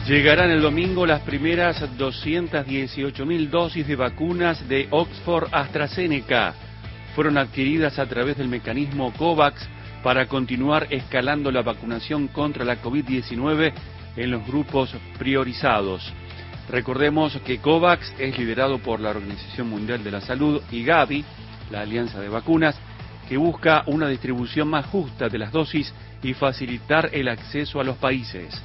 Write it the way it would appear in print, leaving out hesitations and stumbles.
Llegarán el domingo las primeras 218.000 dosis de vacunas de Oxford AstraZeneca. Fueron adquiridas a través del mecanismo COVAX para continuar escalando la vacunación contra la COVID-19 en los grupos priorizados. Recordemos que COVAX es liderado por la Organización Mundial de la Salud y Gavi, la alianza de vacunas, que busca una distribución más justa de las dosis y facilitar el acceso a los países.